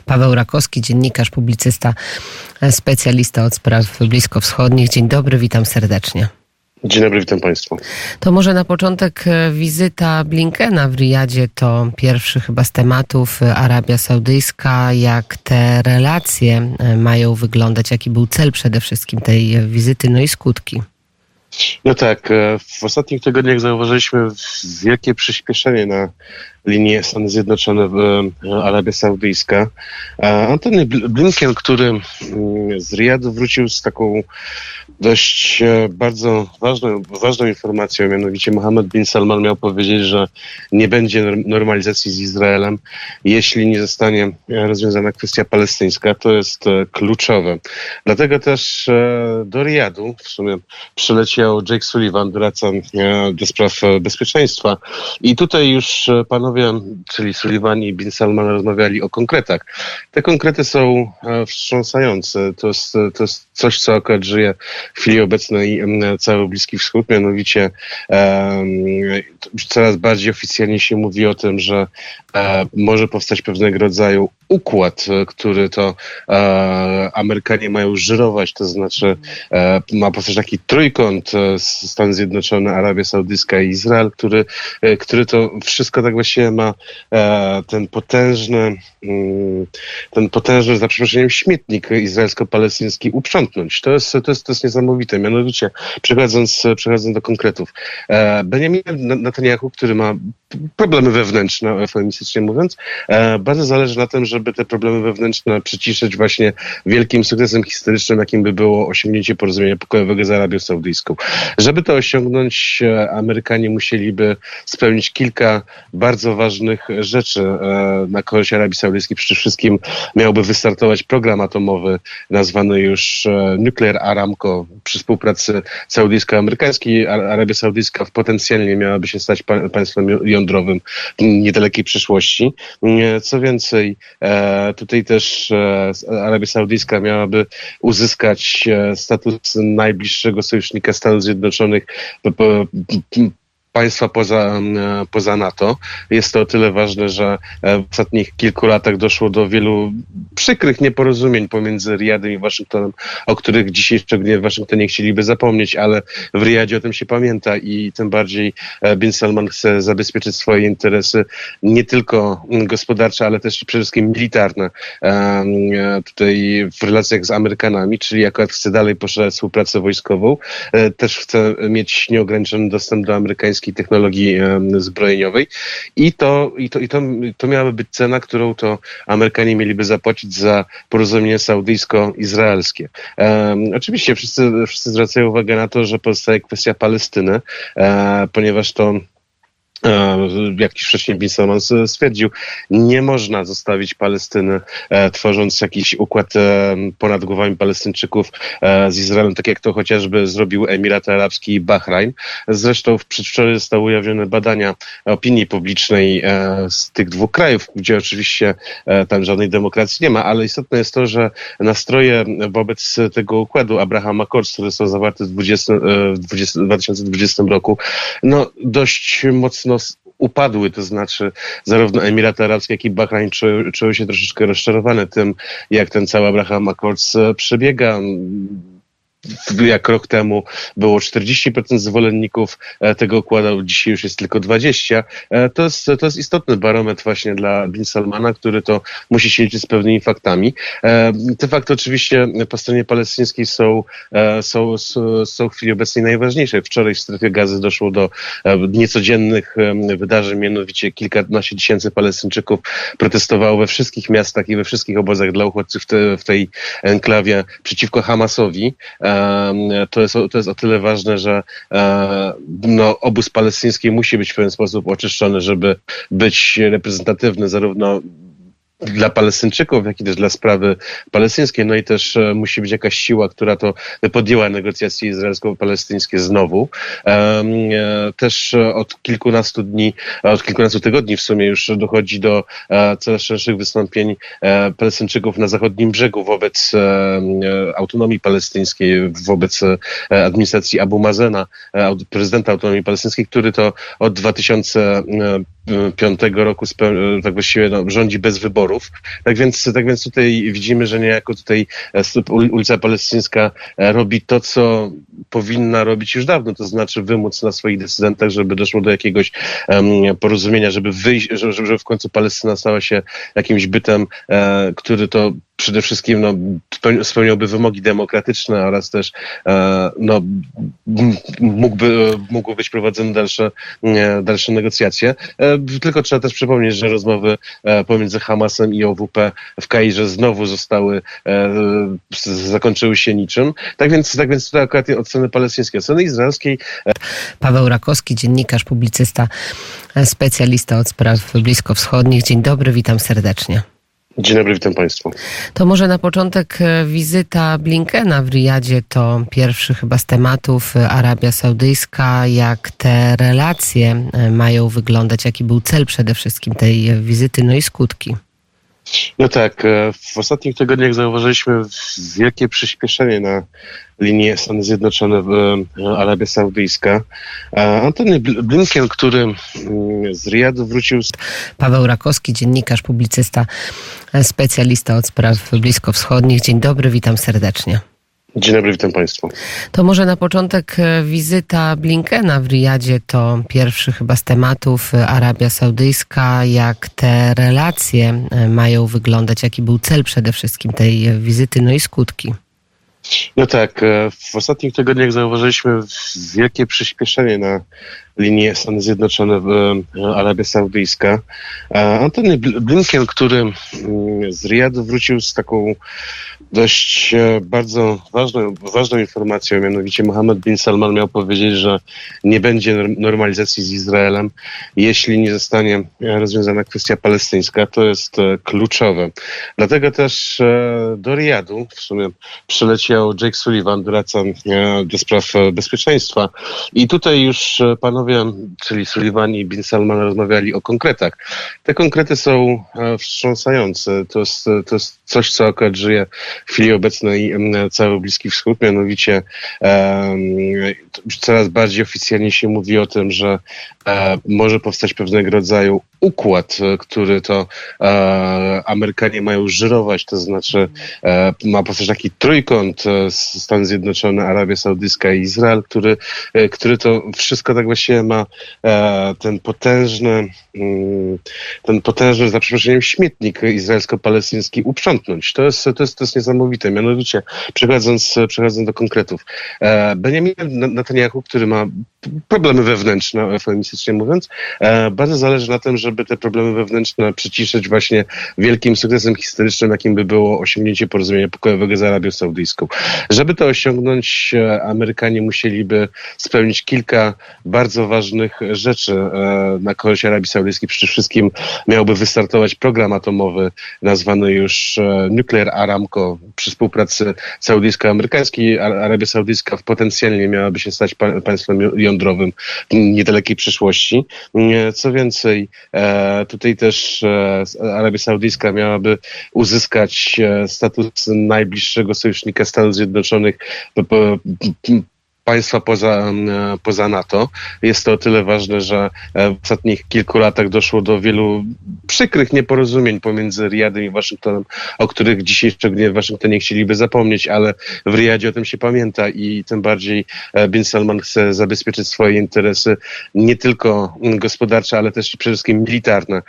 Paweł Rakowski, dziennikarz, publicysta, specjalista od spraw bliskowschodnich. Dzień dobry, witam serdecznie. Dzień dobry, witam Państwa. To może na początek wizyta Blinkena w Riyadzie to pierwszy chyba z tematów. Arabia Saudyjska. Jak te relacje mają wyglądać? Jaki był cel przede wszystkim tej wizyty, no i skutki? No tak, w ostatnich tygodniach zauważyliśmy wielkie przyspieszenie na linii Stany Zjednoczone, Arabia Saudyjska. Antony Blinken, który z Riyadu wrócił z taką dość bardzo ważną informacją, mianowicie Mohammed bin Salman miał powiedzieć, że nie będzie normalizacji z Izraelem, jeśli nie zostanie rozwiązana kwestia palestyńska. To jest kluczowe. Dlatego też do Riyadu w sumie przyleciał Jake Sullivan, doradca do spraw bezpieczeństwa. I tutaj już panowie, czyli Sullivan i bin Salman, rozmawiali o konkretach. Te konkrety są wstrząsające. To jest coś, co akurat żyje w chwili obecnej cały Bliski Wschód, mianowicie coraz bardziej oficjalnie się mówi o tym, że może powstać pewnego rodzaju układ, który to Amerykanie mają żyrować, to znaczy ma powstać taki trójkąt Stany Zjednoczone, Arabia Saudyjska i Izrael, który to wszystko tak właściwie ma ten potężny, za przeproszeniem, śmietnik izraelsko-palestyński uprzątnąć. To jest niesamowite. Mianowicie, przechodząc do konkretów, Benjamin Netanyahu, który ma problemy wewnętrzne, eufemistycznie mówiąc, bardzo zależy na tym, żeby te problemy wewnętrzne przyciszyć właśnie wielkim sukcesem historycznym, jakim by było osiągnięcie porozumienia pokojowego z Arabią Saudyjską. Żeby to osiągnąć, Amerykanie musieliby spełnić kilka bardzo ważnych rzeczy na korzyść Arabii Saudyjskiej. Przede wszystkim miałby wystartować program atomowy nazwany już Nuclear Aramco przy współpracy saudyjsko-amerykańskiej. Arabia Saudyjska potencjalnie miałaby się stać państwem jądrowym w niedalekiej przyszłości. Co więcej, tutaj też Arabia Saudyjska miałaby uzyskać status najbliższego sojusznika Stanów Zjednoczonych, państwa poza NATO. Jest to o tyle ważne, że w ostatnich kilku latach doszło do wielu przykrych nieporozumień pomiędzy Riyadem i Waszyngtonem, o których dzisiaj szczególnie w Waszyngtonie chcieliby zapomnieć, ale w Riyadzie o tym się pamięta i tym bardziej bin Salman chce zabezpieczyć swoje interesy nie tylko gospodarcze, ale też przede wszystkim militarne tutaj w relacjach z Amerykanami, czyli akurat chce dalej poszerzać współpracę wojskową. Też chce mieć nieograniczony dostęp do amerykańskiej technologii zbrojeniowej i to miałaby być cena, którą to Amerykanie mieliby zapłacić za porozumienie saudyjsko-izraelskie. Oczywiście wszyscy zwracają uwagę na to, że pozostaje kwestia Palestyny, ponieważ to, jak wcześniej bin Salman stwierdził, nie można zostawić Palestyny, tworząc jakiś układ ponad głowami Palestyńczyków z Izraelem, tak jak to chociażby zrobił Emiraty Arabskie i Bahrajn. Zresztą przedwczoraj zostały ujawnione badania opinii publicznej z tych dwóch krajów, gdzie oczywiście tam żadnej demokracji nie ma, ale istotne jest to, że nastroje wobec tego układu Abraham Accords, które są zawarte w 2020 roku, no dość mocno upadły, to znaczy zarówno Emiraty Arabskie, jak i Bahrajn czuły się troszeczkę rozczarowane tym, jak ten cały Abraham Accords przebiega. Jak rok temu było 40% zwolenników tego układu, dzisiaj już jest tylko 20%. To jest istotny barometr właśnie dla bin Salmana, który to musi się liczyć z pewnymi faktami. Te fakty oczywiście po stronie palestyńskiej są w chwili obecnej najważniejsze. Wczoraj w strefie Gazy doszło do niecodziennych wydarzeń, mianowicie kilkanaście tysięcy Palestyńczyków protestowało we wszystkich miastach i we wszystkich obozach dla uchodźców w tej enklawie przeciwko Hamasowi. To jest o tyle ważne, że obóz palestyński musi być w pewien sposób oczyszczony, żeby być reprezentatywny zarówno dla Palestyńczyków, jak i też dla sprawy palestyńskiej. No i też musi być jakaś siła, która to podjęła negocjacje izraelsko-palestyńskie znowu. Też od kilkunastu tygodni w sumie już dochodzi do coraz szerszych wystąpień Palestyńczyków na zachodnim brzegu wobec autonomii palestyńskiej, wobec administracji Abu Mazena, prezydenta autonomii palestyńskiej, który to od 2015 2005 roku tak właściwie rządzi bez wyborów. Tak więc tutaj widzimy, że niejako tutaj ulica Palestyńska robi to, co powinna robić już dawno, to znaczy wymóc na swoich decydentach, żeby doszło do jakiegoś porozumienia, żeby wyjść, żeby w końcu Palestyna stała się jakimś bytem, który to przede wszystkim spełniałby wymogi demokratyczne oraz też mógłby być prowadzone dalsze negocjacje. Tylko trzeba też przypomnieć, że rozmowy pomiędzy Hamasem i OWP w Kairze znowu zakończyły się niczym. Tak więc tutaj akurat od strony palestyńskiej, od strony izraelskiej. Paweł Rakowski, dziennikarz, publicysta, specjalista od spraw bliskowschodnich. Dzień dobry, witam serdecznie. Dzień dobry, witam Państwa. To może na początek wizyta Blinkena w Riyadzie to pierwszy chyba z tematów. Arabia Saudyjska, jak te relacje mają wyglądać, jaki był cel przede wszystkim tej wizyty, no i skutki. No tak, w ostatnich tygodniach zauważyliśmy wielkie przyspieszenie na linii Stany Zjednoczone, Arabia Saudyjska. Antony Blinken, który z Riyadu wrócił... Paweł Rakowski, dziennikarz, publicysta, specjalista od spraw bliskowschodnich. Dzień dobry, witam serdecznie. Dzień dobry, witam Państwa. To może na początek wizyta Blinkena w Riyadzie to pierwszy chyba z tematów. Arabia Saudyjska, jak te relacje mają wyglądać, jaki był cel przede wszystkim tej wizyty, no i skutki. No tak, w ostatnich tygodniach zauważyliśmy wielkie przyspieszenie na linii Stany Zjednoczone, Arabia Saudyjska. Antony Blinken, który z Riyadu wrócił z taką dość bardzo ważną informacją, mianowicie Mohammed bin Salman miał powiedzieć, że nie będzie normalizacji z Izraelem, jeśli nie zostanie rozwiązana kwestia palestyńska. To jest kluczowe. Dlatego też do Riyadu w sumie przyleciał Jake Sullivan, doradca do spraw bezpieczeństwa. I tutaj już panowie, czyli Sullivan i bin Salman, rozmawiali o konkretach. Te konkrety są wstrząsające. To jest coś, co akurat żyje w chwili obecnej cały Bliski Wschód, mianowicie coraz bardziej oficjalnie się mówi o tym, że może powstać pewnego rodzaju układ, który to Amerykanie mają żyrować, to znaczy ma powstać taki trójkąt Stany Zjednoczone, Arabia Saudyjska i Izrael, który to wszystko tak właściwie ma ten potężny, za przeproszeniem, śmietnik izraelsko-palestyński uprzątnąc. To jest niesamowite. Mianowicie, przechodząc do konkretów, Benjamin Netanyahu, który ma problemy wewnętrzne, eufemistycznie mówiąc, bardzo zależy na tym, żeby te problemy wewnętrzne przyciszyć właśnie wielkim sukcesem historycznym, jakim by było osiągnięcie porozumienia pokojowego z Arabią Saudyjską. Żeby to osiągnąć, Amerykanie musieliby spełnić kilka bardzo ważnych rzeczy na korzyść Arabii Saudyjskiej. Przede wszystkim miałby wystartować program atomowy nazwany już Nuclear Aramco przy współpracy saudyjsko-amerykańskiej. Arabia Saudyjska potencjalnie miałaby się stać państwem jądrowym w niedalekiej przyszłości. Co więcej, tutaj też Arabia Saudyjska miałaby uzyskać status najbliższego sojusznika Stanów Zjednoczonych, państwa poza NATO. Jest to o tyle ważne, że w ostatnich kilku latach doszło do wielu przykrych nieporozumień pomiędzy Riyadem i Waszyngtonem, o których dzisiaj szczególnie w Waszyngtonie chcieliby zapomnieć, ale w Riyadzie o tym się pamięta i tym bardziej bin Salman chce zabezpieczyć swoje interesy nie tylko gospodarcze, ale też przede wszystkim militarne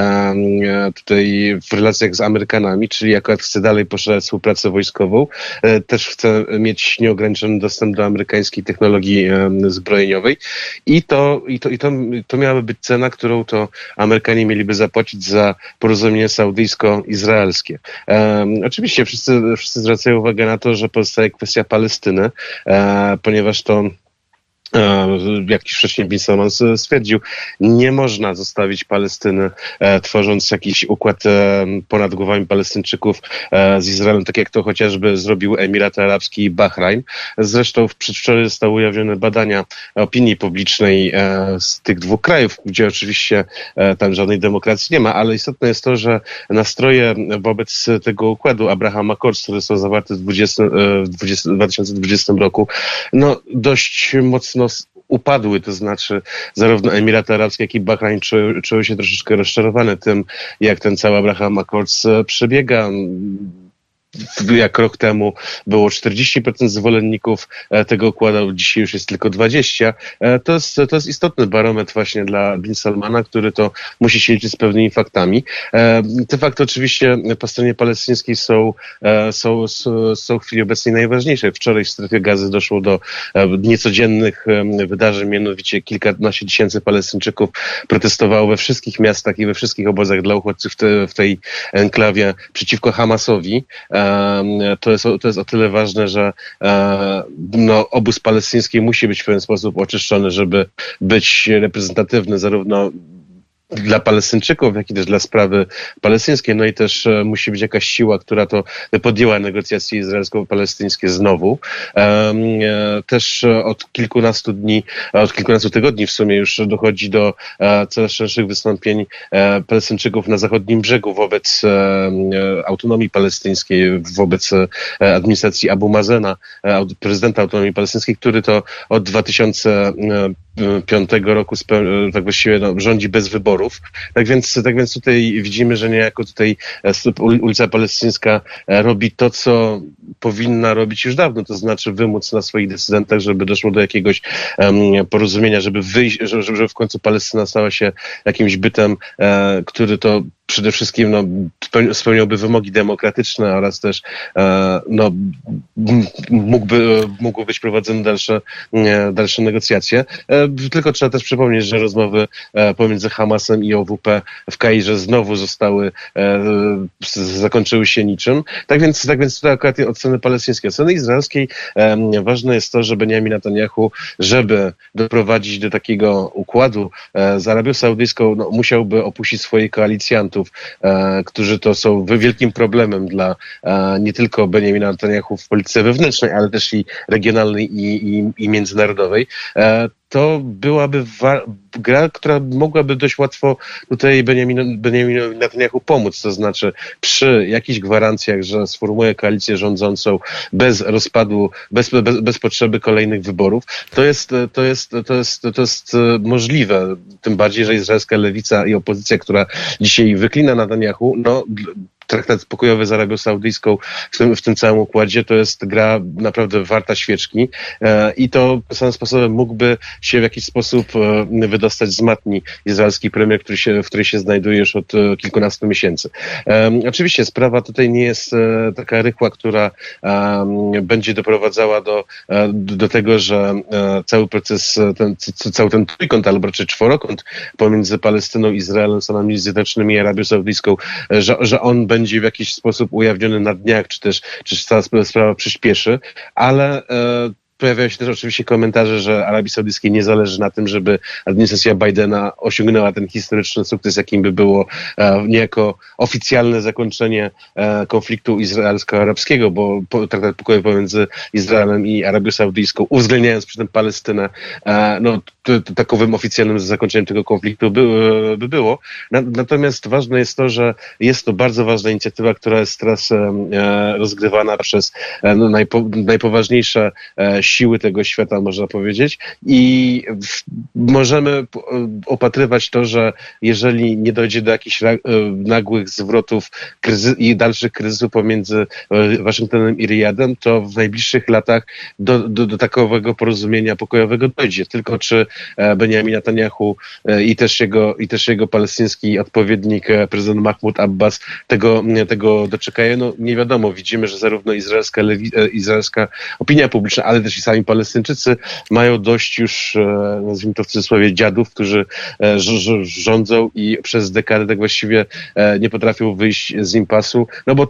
tutaj w relacjach z Amerykanami, czyli akurat chce dalej poszerzać współpracę wojskową. Też chce mieć nieograniczony dostęp do amerykańskiej technologii zbrojeniowej i to miałaby być cena, którą to Amerykanie mieliby zapłacić za porozumienie saudyjsko-izraelskie. Oczywiście wszyscy zwracają uwagę na to, że pozostaje kwestia Palestyny, ponieważ to, jak wcześniej bin Salman stwierdził, nie można zostawić Palestyny, tworząc jakiś układ ponad głowami Palestyńczyków z Izraelem, tak jak to chociażby zrobił Emiraty Arabskie i Bahrajn. Zresztą przedwczoraj zostały ujawnione badania opinii publicznej z tych dwóch krajów, gdzie oczywiście tam żadnej demokracji nie ma, ale istotne jest to, że nastroje wobec tego układu Abraham Accords, które są zawarte w 2020 roku, no dość mocno upadły, to znaczy zarówno Emiraty Arabskie, jak i Bahrajn czuły się troszeczkę rozczarowane tym, jak ten cały Abraham Accords przebiega. Jak rok temu było 40% zwolenników tego układu, dzisiaj już jest tylko 20%. To jest istotny barometr właśnie dla Bin Salmana, który to musi się liczyć z pewnymi faktami. Te fakty oczywiście po stronie palestyńskiej są w chwili obecnej najważniejsze. Wczoraj w strefie Gazy doszło do niecodziennych wydarzeń, mianowicie kilkanaście tysięcy Palestyńczyków protestowało we wszystkich miastach i we wszystkich obozach dla uchodźców w tej enklawie przeciwko Hamasowi. To jest o tyle ważne, że obóz palestyński musi być w pewien sposób oczyszczony, żeby być reprezentatywny zarówno dla Palestyńczyków, jak i też dla sprawy palestyńskiej. No i też musi być jakaś siła, która to podjęła negocjacje izraelsko-palestyńskie znowu. Też od kilkunastu tygodni w sumie już dochodzi do coraz szerszych wystąpień Palestyńczyków na zachodnim brzegu wobec autonomii palestyńskiej, wobec administracji Abu Mazena, prezydenta autonomii palestyńskiej, który to od 2005 roku tak właściwie rządzi bez wyborów. Tak więc tutaj widzimy, że niejako tutaj ulica Palestyńska robi to, co powinna robić już dawno, to znaczy wymóc na swoich decydentach, żeby doszło do jakiegoś porozumienia, żeby wyjść, żeby w końcu Palestyna stała się jakimś bytem, który to przede wszystkim spełniałby wymogi demokratyczne oraz też mógłby być prowadzone dalsze negocjacje. Tylko trzeba też przypomnieć, że rozmowy pomiędzy Hamasem i OWP w Kairze znowu zakończyły się niczym. Tak więc tutaj akurat od strony palestyńskiej, od strony izraelskiej ważne jest to, że Benjamin Netanyahu, żeby doprowadzić do takiego układu z Arabią Saudyjską, musiałby opuścić swoich koalicjantów, którzy to są wielkim problemem dla nie tylko Benjamina Netanyahu w polityce wewnętrznej, ale też i regionalnej i międzynarodowej. To byłaby gra, która mogłaby dość łatwo tutaj Benjaminowi Netanyahu pomóc, to znaczy przy jakichś gwarancjach, że sformułuje koalicję rządzącą bez rozpadu, bez potrzeby kolejnych wyborów. To jest możliwe, tym bardziej, że izraelska lewica i opozycja, która dzisiaj wyklina Netanyahu, traktat pokojowy z Arabią Saudyjską w tym całym układzie to jest gra naprawdę warta świeczki i to samym sposobem mógłby się w jakiś sposób wydostać z matni izraelski premier, w której się znajduje już od kilkunastu miesięcy. Oczywiście sprawa tutaj nie jest taka rychła, która będzie doprowadzała do tego, że cały proces, cały ten trójkąt, albo raczej czworokąt pomiędzy Palestyną, Izraelem, Stanami Zjednoczonymi i Arabią Saudyjską, że on będzie w jakiś sposób ujawniony na dniach, czy cała sprawa przyspieszy, ale pojawiają się też oczywiście komentarze, że Arabii Saudyjskiej nie zależy na tym, żeby administracja Bidena osiągnęła ten historyczny sukces, jakim by było niejako oficjalne zakończenie konfliktu izraelsko-arabskiego, bo traktat pokojowy pomiędzy Izraelem i Arabią Saudyjską, uwzględniając przy tym Palestynę, takowym oficjalnym zakończeniem tego konfliktu by było. Natomiast ważne jest to, że jest to bardzo ważna inicjatywa, która jest teraz rozgrywana przez najpoważniejsze siły tego świata, można powiedzieć, i możemy opatrywać to, że jeżeli nie dojdzie do jakichś nagłych zwrotów i dalszych kryzysów pomiędzy Waszyngtonem i Riyadem, to w najbliższych latach do takowego porozumienia pokojowego dojdzie. Tylko czy Benjamin Netanyahu i też jego palestyński odpowiednik prezydent Mahmoud Abbas tego doczekają, nie wiadomo. Widzimy, że zarówno izraelska opinia publiczna, ale też i sami Palestyńczycy mają dość już, nazwijmy to w cudzysłowie, dziadów, którzy rządzą i przez dekadę tak właściwie nie potrafią wyjść z impasu, bo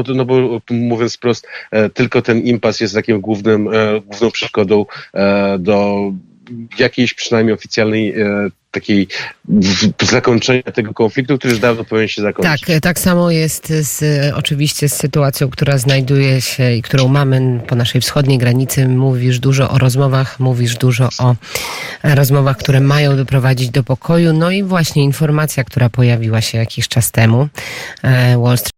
mówiąc wprost, tylko ten impas jest takim główną przeszkodą do jakiejś przynajmniej oficjalnej takiej zakończenia tego konfliktu, który już dawno powinien się zakończyć. Tak samo jest oczywiście z sytuacją, która znajduje się i którą mamy po naszej wschodniej granicy. Mówisz dużo o rozmowach, które mają doprowadzić do pokoju. No i właśnie informacja, która pojawiła się jakiś czas temu. Wall Street